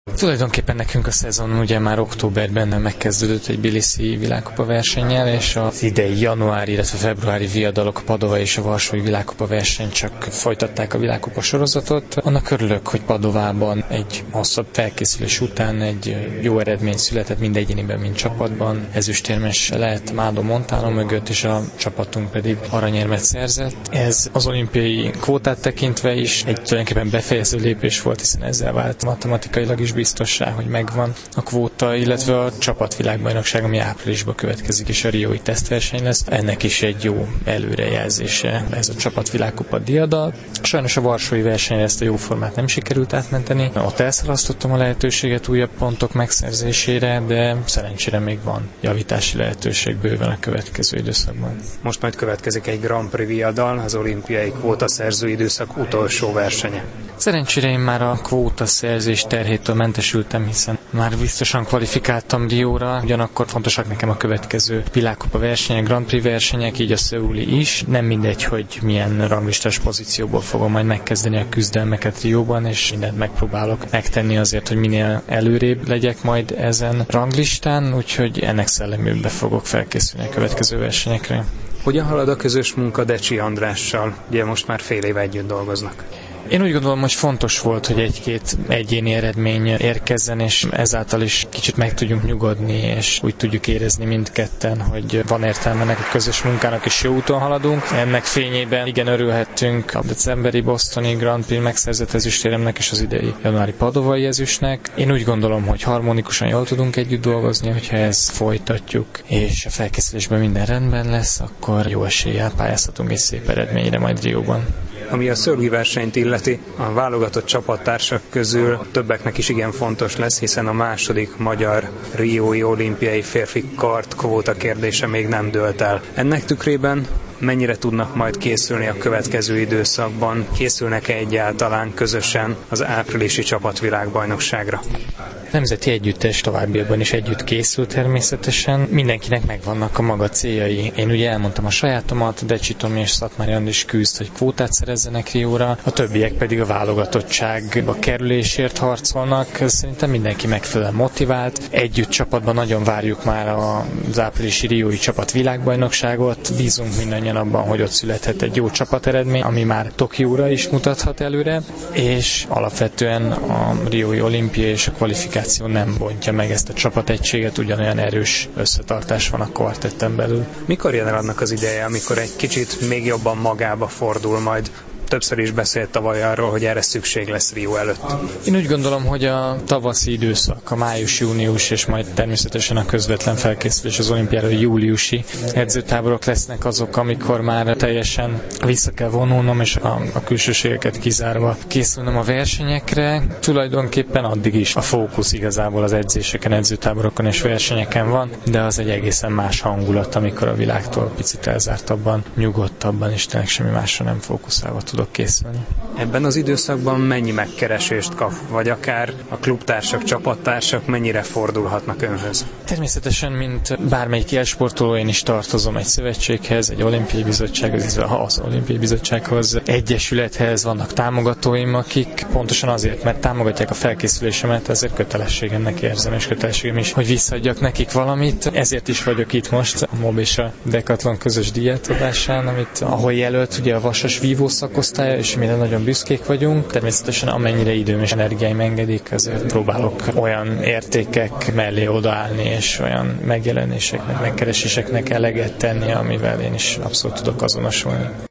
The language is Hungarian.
Tulajdonképpen nekünk a szezon ugye már októberben megkezdődött egy Tbiliszi világkupa versennyel, és az idei januári, illetve februári viadalok, a Padova és a Varsói világkupa verseny csak folytatták a világkupa sorozatot. Annak örülök, hogy Padovában egy hosszabb felkészülés után egy jó eredmény született mind egyéniben, mind csapatban. Ezüstérmes lett Mádó Montano mögött, és a csapatunk pedig aranyérmet szerzett. Ez az olimpiai kvótát tekintve is egy tulajdonképpen befejező lépés volt, hiszen ezzel vált matematikailag is biztossá, hogy megvan a kvóta, illetve a csapatvilágbajnokság, ami áprilisban következik, és a riói tesztverseny lesz. Ennek is egy jó előrejelzése ez a csapatvilágkupa diadal. Sajnos a varsói versenyre ezt a jó formát nem sikerült átmenteni. Ott elszalasztottam a lehetőséget újabb pontok megszerzésére, de szerencsére még van javítási lehetőség bőven a következő időszakban. Most majd következik egy Grand Prix viadal, az olimpiai kvótaszerző időszak utolsó versenye. Szerencsére én már a kvótaszerzés terhétől mentesültem, hiszen már biztosan kvalifikáltam Rióra, ugyanakkor fontosak nekem a következő világkupa versenyek, Grand Prix versenyek, így a szöuli is. Nem mindegy, hogy milyen ranglistás pozícióból fogom majd megkezdeni a küzdelmeket Rióban, és mindent megpróbálok megtenni azért, hogy minél előrébb legyek majd ezen ranglistán, úgyhogy ennek szellemében fogok felkészülni a következő versenyekre. Hogyan halad a közös munka Decsi Andrással? Ugye most már fél éve együtt dolgoznak. Én úgy gondolom, hogy fontos volt, hogy egy-két egyéni eredmény érkezzen, és ezáltal is kicsit meg tudjunk nyugodni, és úgy tudjuk érezni mindketten, hogy van értelme ennek a közös munkának, és jó úton haladunk. Ennek fényében igen örülhettünk a decemberi bostoni Grand Prix megszerzett ezüstéremnek és az idei januári padovai ezüstnek. Én úgy gondolom, hogy harmonikusan jól tudunk együtt dolgozni, hogyha ezt folytatjuk, és a felkészülésben minden rendben lesz, akkor jó eséllyel pályázhatunk egy szép eredményre majd Rióban. Ami a szörgi versenyt illeti, a válogatott csapattársak közül többeknek is igen fontos lesz, hiszen a második magyar riói olimpiai férfi kart kvóta kérdése még nem dőlt el. Ennek tükrében mennyire tudnak majd készülni a következő időszakban? Készülnek-e egyáltalán közösen az áprilisi csapatvilágbajnokságra? Nemzeti együttes továbbiakban is együtt készül természetesen. Mindenkinek megvannak a maga céljai. Én ugye elmondtam a sajátomat, Decsi Tomi és Szatmári Andris küzd, hogy kvótát szerezzenek Rióra, a többiek pedig a válogatottságba kerülésért harcolnak. Szerintem mindenki megfelelően motivált. Együtt csapatban nagyon várjuk már az áprilisi riói csapatvilágbajnokságot. Bízunk mindannyian abban, hogy ott születhet egy jó csapateredmény, ami már Tokióra is mutathat előre, és alapvetően a riói olimpia és a kvalifikáció nem bontja meg ezt a csapategységet, ugyanolyan erős összetartás van a kvartetten belül. Mikor jön el annak az ideje, amikor egy kicsit még jobban magába fordul majd? Többször is beszélt tavaly arról, hogy erre szükség lesz Rio előtt. Én úgy gondolom, hogy a tavaszi időszak, a május-június és majd természetesen a közvetlen felkészülés az olimpiára júliusi edzőtáborok lesznek azok, amikor már teljesen vissza kell vonulnom, és a külsőségeket kizárva készülnöm a versenyekre. Tulajdonképpen addig is a fókusz igazából az edzéseken, edzőtáborokon és versenyeken van, de az egy egészen más hangulat, amikor a világtól picit elzártabban, nyugodtabban és tényleg semmi másra nem fókuszálva tudok készülni. Ebben az időszakban mennyi megkeresést kap, vagy akár a klubtársak, csapattársak mennyire fordulhatnak önhöz? Természetesen, mint bármelyik élsportoló, én is tartozom egy szövetséghez, egy olimpiai bizottsághoz, illetve az olimpiai bizottsághoz, egyesülethez, vannak támogatóim, akik pontosan azért, mert támogatják a felkészülésemet, ezért kötelességemnek érzem, és kötelességem is, hogy visszaadjak nekik valamit. Ezért is vagyok itt most, a MOB és a Decathlon közös díjátadásán, ahol jelölt ugye a vasas vívó szakosztálya, és mire nagyon büszkék vagyunk. Természetesen amennyire időm és energiáim engedik, ezért próbálok olyan értékek mellé odaállni, és olyan megjelenéseknek, megkereséseknek eleget tenni, amivel én is abszolút tudok azonosulni.